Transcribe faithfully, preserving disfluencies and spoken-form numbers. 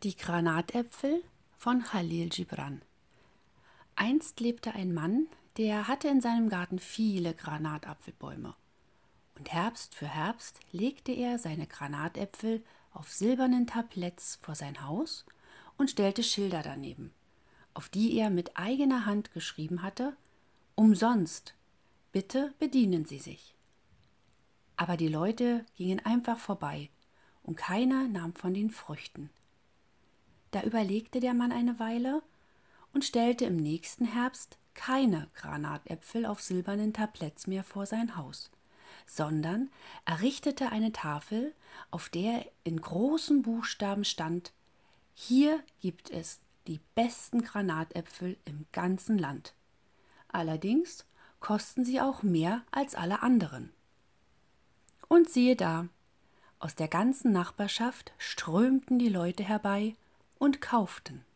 Die Granatäpfel von Chalil Gibran. Einst lebte ein Mann, der hatte in seinem Garten viele Granatapfelbäume. Und Herbst für Herbst legte er seine Granatäpfel auf silbernen Tabletts vor sein Haus und stellte Schilder daneben, auf die er mit eigener Hand geschrieben hatte: Umsonst, bitte bedienen Sie sich. Aber die Leute gingen einfach vorbei und keiner nahm von den Früchten. Da überlegte der Mann eine Weile und stellte im nächsten Herbst keine Granatäpfel auf silbernen Tabletts mehr vor sein Haus, sondern errichtete eine Tafel, auf der in großen Buchstaben stand: Hier gibt es die besten Granatäpfel im ganzen Land. Allerdings kosten sie auch mehr als alle anderen. Und siehe da, aus der ganzen Nachbarschaft strömten die Leute herbei und kauften.